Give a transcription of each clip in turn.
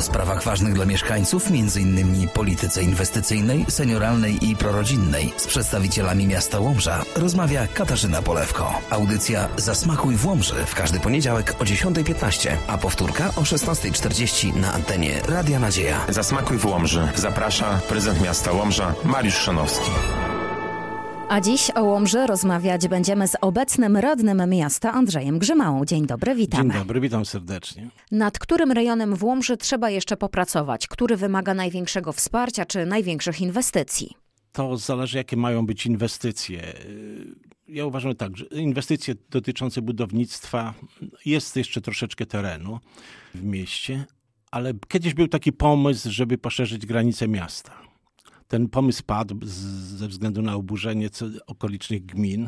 O sprawach ważnych dla mieszkańców, m.in. polityce inwestycyjnej, senioralnej i prorodzinnej, z przedstawicielami miasta Łomża rozmawia Katarzyna Polewko. Audycja Zasmakuj w Łomży w każdy poniedziałek o 10:15, a powtórka o 16:40 na antenie Radia Nadzieja. Zasmakuj w Łomży. Zaprasza prezydent miasta Łomża Mariusz Szanowski. A dziś o Łomży rozmawiać będziemy z obecnym radnym miasta Andrzejem Grzymałą. Dzień dobry, witamy. Dzień dobry, witam serdecznie. Nad którym rejonem w Łomży trzeba jeszcze popracować? Który wymaga największego wsparcia czy największych inwestycji? To zależy, jakie mają być inwestycje. Ja uważam tak, że inwestycje dotyczące budownictwa, jest jeszcze troszeczkę terenu w mieście, ale kiedyś był taki pomysł, żeby poszerzyć granice miasta. Ten pomysł padł ze względu na oburzenie okolicznych gmin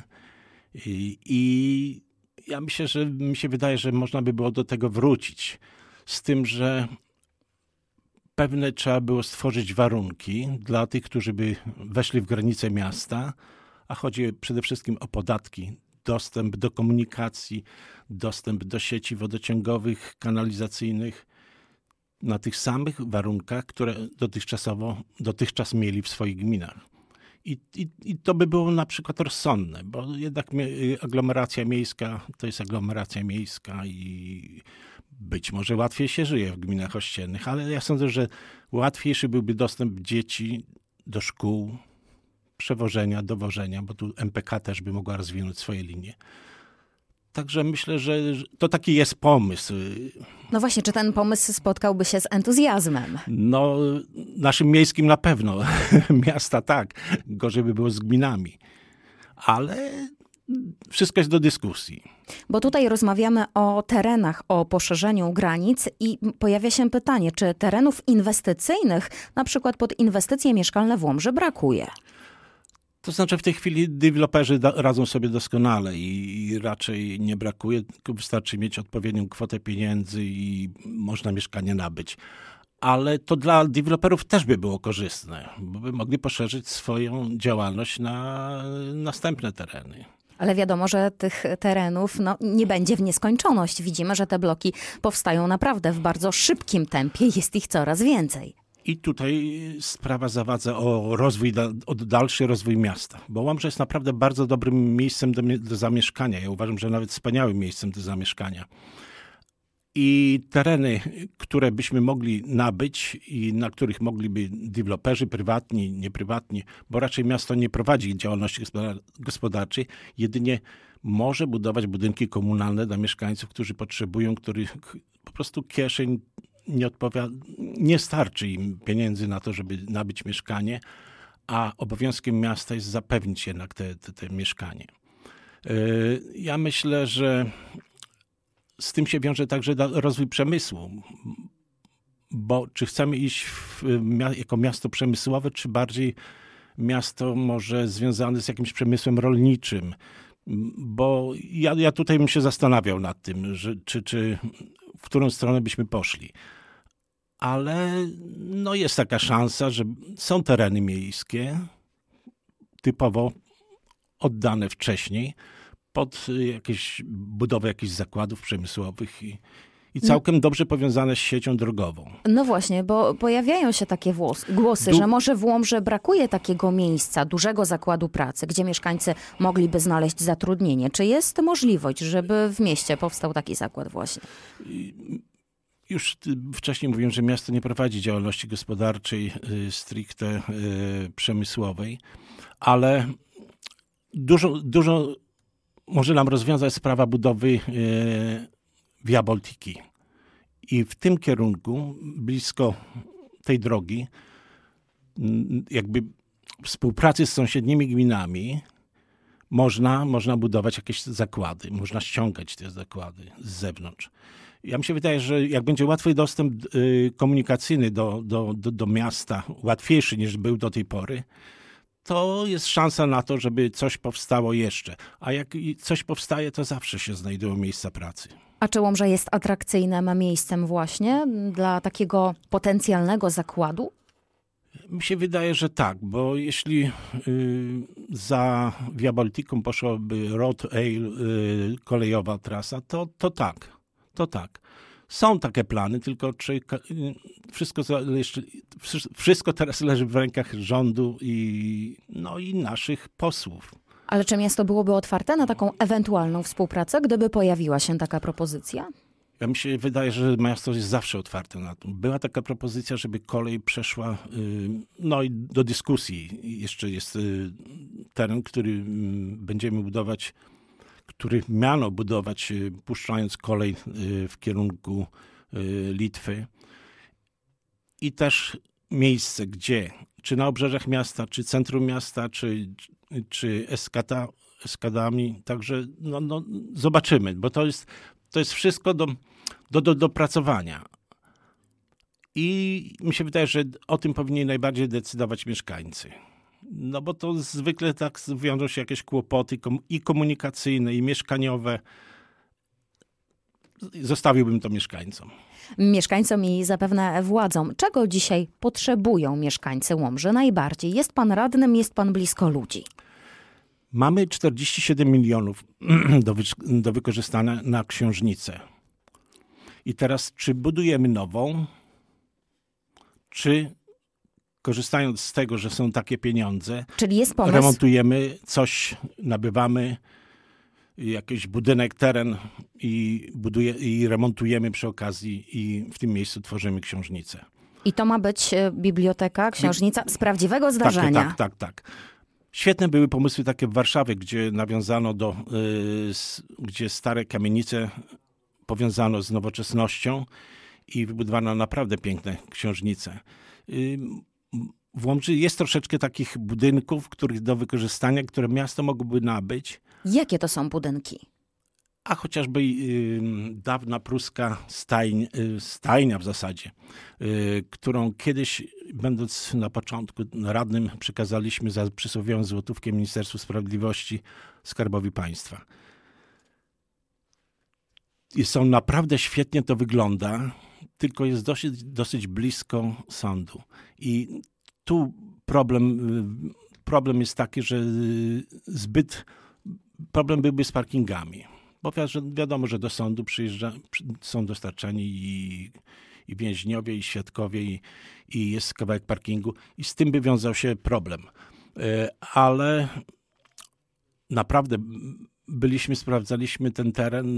i ja myślę, że mi się wydaje, że można by było do tego wrócić. Z tym, że pewne trzeba było stworzyć warunki dla tych, którzy by weszli w granice miasta, a chodzi przede wszystkim o podatki, dostęp do komunikacji, dostęp do sieci wodociągowych, kanalizacyjnych, na tych samych warunkach, które dotychczas mieli w swoich gminach. I to by było na przykład rozsądne, bo jednak aglomeracja miejska to jest aglomeracja miejska i być może łatwiej się żyje w gminach ościennych, ale ja sądzę, że łatwiejszy byłby dostęp dzieci do szkół, przewożenia, dowożenia, bo tu MPK też by mogła rozwinąć swoje linie. Także myślę, że to taki jest pomysł. No właśnie, czy ten pomysł spotkałby się z entuzjazmem? No, naszym miejskim na pewno. Miasta tak. Gorzej by było z gminami. Ale wszystko jest do dyskusji. Bo tutaj rozmawiamy o terenach, o poszerzeniu granic i pojawia się pytanie, czy terenów inwestycyjnych, na przykład pod inwestycje mieszkalne w Łomży, brakuje? To znaczy w tej chwili deweloperzy radzą sobie doskonale i raczej nie brakuje, tylko wystarczy mieć odpowiednią kwotę pieniędzy i można mieszkanie nabyć. Ale to dla deweloperów też by było korzystne, bo by mogli poszerzyć swoją działalność na następne tereny. Ale wiadomo, że tych terenów nie będzie w nieskończoność. Widzimy, że te bloki powstają naprawdę w bardzo szybkim tempie, jest ich coraz więcej. I tutaj sprawa zawadza o dalszy rozwój miasta, bo Łomża jest naprawdę bardzo dobrym miejscem do zamieszkania. Ja uważam, że nawet wspaniałym miejscem do zamieszkania. I tereny, które byśmy mogli nabyć i na których mogliby deweloperzy prywatni, nieprywatni, bo raczej miasto nie prowadzi działalności gospodarczej, jedynie może budować budynki komunalne dla mieszkańców, którzy potrzebują, których po prostu kieszeń nie starczy im pieniędzy na to, żeby nabyć mieszkanie, a obowiązkiem miasta jest zapewnić jednak te mieszkanie. Ja myślę, że z tym się wiąże także rozwój przemysłu, bo czy chcemy iść jako miasto przemysłowe, czy bardziej miasto może związane z jakimś przemysłem rolniczym, bo ja tutaj bym się zastanawiał nad tym, czy w którą stronę byśmy poszli. Ale jest taka szansa, że są tereny miejskie, typowo oddane wcześniej, pod budowę jakichś zakładów przemysłowych i całkiem dobrze powiązane z siecią drogową. No właśnie, bo pojawiają się takie głosy, że może w Łomży brakuje takiego miejsca, dużego zakładu pracy, gdzie mieszkańcy mogliby znaleźć zatrudnienie. Czy jest możliwość, żeby w mieście powstał taki zakład właśnie? Już wcześniej mówiłem, że miasto nie prowadzi działalności gospodarczej stricte przemysłowej, ale dużo może nam rozwiązać sprawa budowy Via Baltiki. I w tym kierunku, blisko tej drogi, jakby współpracy z sąsiednimi gminami, można budować jakieś zakłady, można ściągać te zakłady z zewnątrz. Ja mi się wydaje, że jak będzie łatwy dostęp komunikacyjny do miasta, łatwiejszy niż był do tej pory, to jest szansa na to, żeby coś powstało jeszcze. A jak coś powstaje, to zawsze się znajdują miejsca pracy. A czy Łomża jest atrakcyjnym miejscem właśnie dla takiego potencjalnego zakładu? Mi się wydaje, że tak, bo jeśli za Via Balticum poszłaby Road kolejowa trasa, to tak. Są takie plany, tylko czy wszystko teraz leży w rękach rządu i naszych posłów. Ale czy miasto byłoby otwarte na taką ewentualną współpracę, gdyby pojawiła się taka propozycja? Ja mi się wydaje, że miasto jest zawsze otwarte na to. Była taka propozycja, żeby kolej przeszła i do dyskusji. Jeszcze jest teren, który będziemy budować, który miano budować, puszczając kolej w kierunku Litwy. I też miejsce, gdzie, czy na obrzeżach miasta, czy centrum miasta, czy eskadami. Także zobaczymy, bo to jest wszystko do dopracowania. I mi się wydaje, że o tym powinni najbardziej decydować mieszkańcy. No bo to zwykle tak wiążą się jakieś kłopoty i komunikacyjne, i mieszkaniowe. Zostawiłbym to mieszkańcom. Mieszkańcom i zapewne władzom. Czego dzisiaj potrzebują mieszkańcy Łomży najbardziej? Jest pan radnym, jest pan blisko ludzi. Mamy 47 milionów do wykorzystania na Książnicę. I teraz, czy budujemy nową, czy korzystając z tego, że są takie pieniądze, czyli jest pomysł, remontujemy coś, nabywamy jakiś budynek, teren i remontujemy przy okazji i w tym miejscu tworzymy książnicę. I to ma być biblioteka, książnica z prawdziwego zdarzenia. Tak. Świetne były pomysły takie w Warszawie, gdzie nawiązano gdzie stare kamienice powiązano z nowoczesnością i wybudowano naprawdę piękne książnice. W Łomży jest troszeczkę takich budynków, których do wykorzystania, które miasto mogłoby nabyć. Jakie to są budynki? A chociażby dawna pruska stajnia w zasadzie, którą kiedyś, będąc na początku radnym, przekazaliśmy za przysłowiową złotówkę Ministerstwu Sprawiedliwości, Skarbowi Państwa. I naprawdę świetnie to wygląda, tylko jest dosyć blisko sądu. I tu problem jest taki, że problem byłby z parkingami. Bo wiadomo, że do sądu są dostarczani i więźniowie, i świadkowie, i jest kawałek parkingu. I z tym by wiązał się problem. Ale naprawdę sprawdzaliśmy ten teren.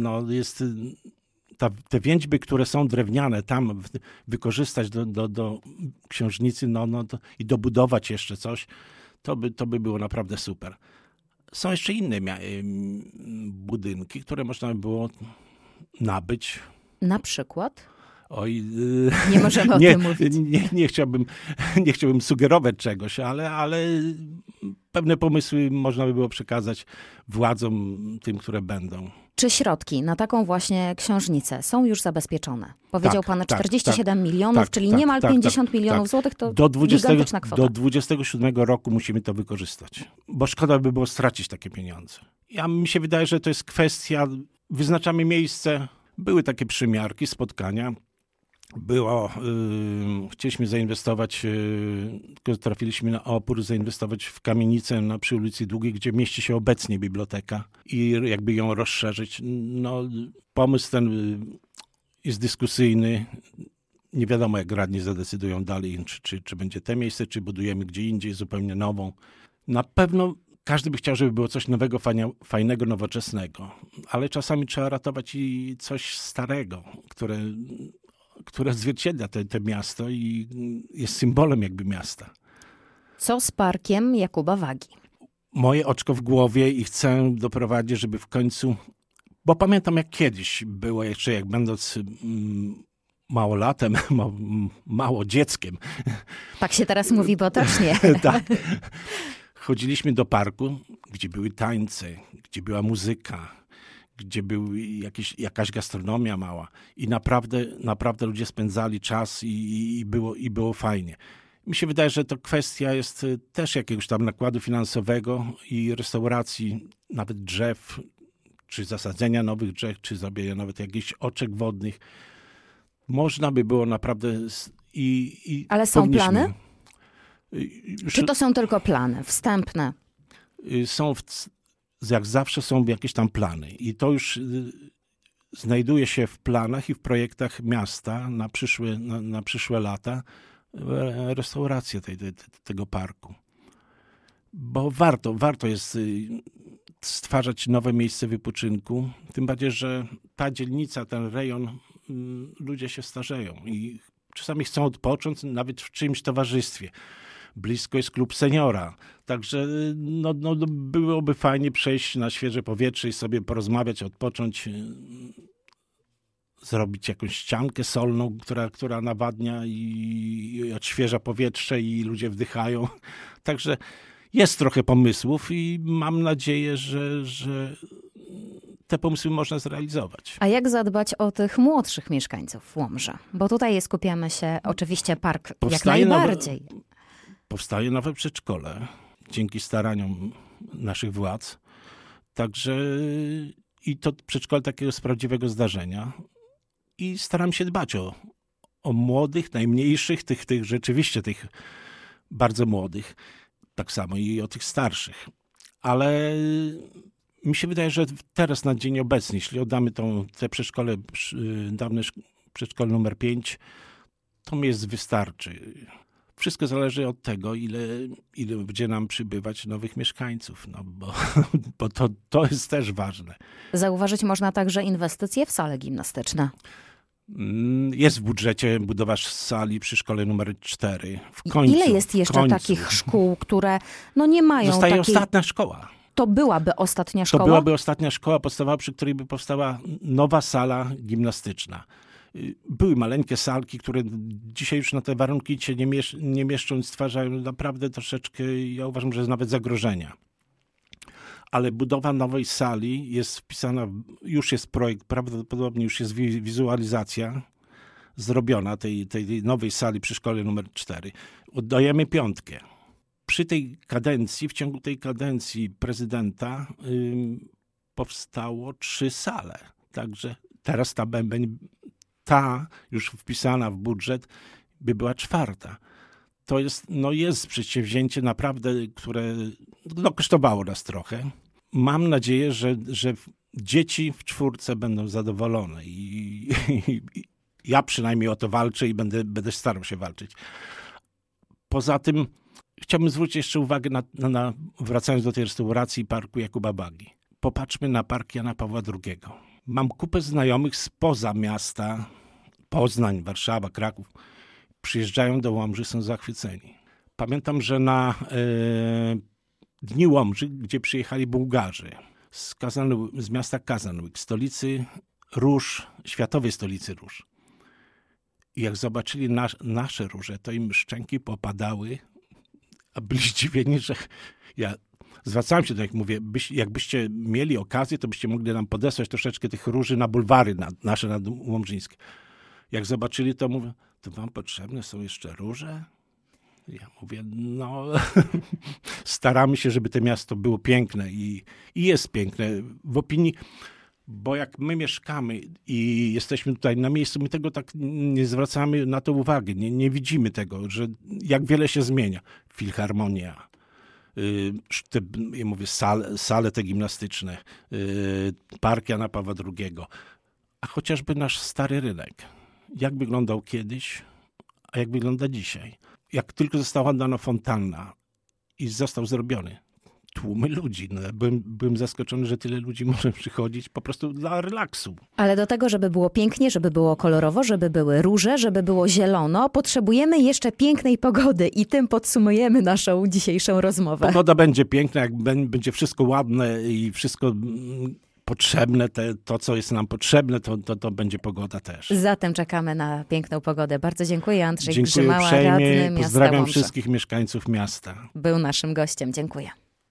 Te więźby, które są drewniane, tam wykorzystać do książnicy i dobudować jeszcze coś, to by było naprawdę super. Są jeszcze inne budynki, które można by było nabyć. Na przykład? Oj, nie możemy o tym mówić. Nie chciałbym sugerować czegoś, ale pewne pomysły można by było przekazać władzom, tym, które będą. Czy środki na taką właśnie książnicę są już zabezpieczone? Powiedział pan 47 milionów, czyli niemal 50 milionów złotych, to gigantyczna kwota. Do 27 roku musimy to wykorzystać, bo szkoda by było stracić takie pieniądze. Mi się wydaje, że to jest kwestia, wyznaczamy miejsce, były takie przymiarki, spotkania, chcieliśmy zainwestować, tylko trafiliśmy na opór, zainwestować w kamienicę przy ulicy Długiej, gdzie mieści się obecnie biblioteka i jakby ją rozszerzyć. Pomysł ten jest dyskusyjny. Nie wiadomo, jak radni zadecydują dalej, czy będzie te miejsce, czy budujemy gdzie indziej zupełnie nową. Na pewno każdy by chciał, żeby było coś nowego, fajnego, nowoczesnego, ale czasami trzeba ratować i coś starego, które odzwierciedla te miasto i jest symbolem jakby miasta. Co z parkiem Jakuba Wagi? Moje oczko w głowie i chcę doprowadzić, żeby w końcu, bo pamiętam jak kiedyś było jeszcze, jak będąc małolatem, mało dzieckiem. Tak się teraz mówi potocznie. Tak. Chodziliśmy do parku, gdzie były tańce, gdzie była muzyka, gdzie był jakaś gastronomia mała i naprawdę ludzie spędzali czas i było fajnie. Mi się wydaje, że to kwestia jest też jakiegoś tam nakładu finansowego i restauracji, nawet drzew, czy zasadzenia nowych drzew, czy zrobienia nawet jakichś oczek wodnych. Można by było naprawdę... Ale są plany? Czy to są tylko plany wstępne? Jak zawsze są jakieś tam plany i to już znajduje się w planach i w projektach miasta na przyszłe lata restaurację tego parku. Bo warto jest stwarzać nowe miejsce wypoczynku, tym bardziej, że ta dzielnica, ten rejon, ludzie się starzeją i czasami chcą odpocząć nawet w czyimś towarzystwie. Blisko jest klub seniora, także byłoby fajnie przejść na świeże powietrze i sobie porozmawiać, odpocząć, zrobić jakąś ściankę solną, która nawadnia i odświeża powietrze i ludzie wdychają. Także jest trochę pomysłów i mam nadzieję, że te pomysły można zrealizować. A jak zadbać o tych młodszych mieszkańców Łomży? Bo tutaj skupiamy się, oczywiście park jak najbardziej. Powstaje nowe przedszkole dzięki staraniom naszych władz. Także i to przedszkole takiego z prawdziwego zdarzenia. I staram się dbać o młodych, najmniejszych, tych rzeczywiście tych bardzo młodych. Tak samo i o tych starszych. Ale mi się wydaje, że teraz na dzień obecny, jeśli oddamy te przedszkole, dawne przedszkole numer 5, to miejsc wystarczy. Wszystko zależy od tego, ile będzie nam przybywać nowych mieszkańców, bo to jest też ważne. Zauważyć można także inwestycje w sale gimnastyczne. Jest w budżecie budowa sali przy szkole numer 4. W końcu. Ile jest jeszcze takich szkół, które nie mają Zostaje ostatnia szkoła. To byłaby ostatnia szkoła? To byłaby ostatnia szkoła podstawowa, przy której by powstała nowa sala gimnastyczna. Były maleńkie salki, które dzisiaj już na te warunki się nie mieszczą i stwarzają naprawdę troszeczkę, ja uważam, że jest nawet zagrożenia. Ale budowa nowej sali jest wpisana, już jest projekt, prawdopodobnie już jest wizualizacja zrobiona tej nowej sali przy szkole numer 4. Oddajemy 5. Przy tej kadencji, w ciągu tej kadencji prezydenta powstało 3 sale. Także teraz ta już wpisana w budżet by była 4. To jest przedsięwzięcie naprawdę, które kosztowało nas trochę. Mam nadzieję, że dzieci w 4 będą zadowolone i ja przynajmniej o to walczę i będę starał się walczyć. Poza tym chciałbym zwrócić jeszcze uwagę wracając do tej restauracji parku Jakuba Bagi. Popatrzmy na park Jana Pawła II. Mam kupę znajomych spoza miasta, Poznań, Warszawa, Kraków. Przyjeżdżają do Łomży, są zachwyceni. Pamiętam, że na Dni Łomży, gdzie przyjechali Bułgarzy z miasta Kazanłyk, stolicy róż, światowej stolicy róż. I jak zobaczyli nasze róże, to im szczęki popadały, a byli zdziwieni, że ja zwracałem się do nich, mówię, jakbyście mieli okazję, to byście mogli nam podesłać troszeczkę tych róży na bulwary nasze nadłomżyńskie. Jak zobaczyli, to mówię, to wam potrzebne są jeszcze róże? Ja mówię, staramy się, żeby to miasto było piękne i jest piękne w opinii, bo jak my mieszkamy i jesteśmy tutaj na miejscu, my tego tak nie zwracamy na to uwagi, nie widzimy tego, że jak wiele się zmienia. Filharmonia, sale te gimnastyczne, park Jana Pawła II, a chociażby nasz stary rynek. Jak wyglądał kiedyś, a jak wygląda dzisiaj. Jak tylko została dana fontanna i został zrobiony, tłumy ludzi. Byłem zaskoczony, że tyle ludzi może przychodzić po prostu dla relaksu. Ale do tego, żeby było pięknie, żeby było kolorowo, żeby były róże, żeby było zielono, potrzebujemy jeszcze pięknej pogody i tym podsumujemy naszą dzisiejszą rozmowę. Pogoda będzie piękna, jak będzie wszystko ładne i wszystko potrzebne, to co jest nam potrzebne, to będzie pogoda też. Zatem czekamy na piękną pogodę. Bardzo dziękuję. Andrzej Dziękuję Grzymała, uprzejmie. radny miasta Pozdrawiam Łomży. wszystkich mieszkańców miasta. Był naszym gościem. Dziękuję.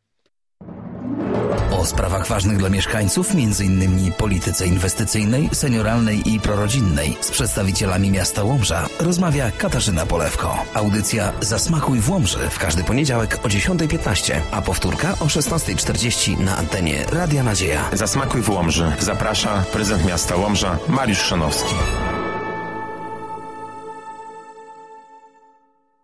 O sprawach ważnych dla mieszkańców, m.in. polityce inwestycyjnej, senioralnej i prorodzinnej, z przedstawicielami miasta Łomża rozmawia Katarzyna Polewko. Audycja Zasmakuj w Łomży w każdy poniedziałek o 10:15, a powtórka o 16:40 na antenie Radia Nadzieja. Zasmakuj w Łomży. Zaprasza prezydent miasta Łomża Mariusz Szanowski.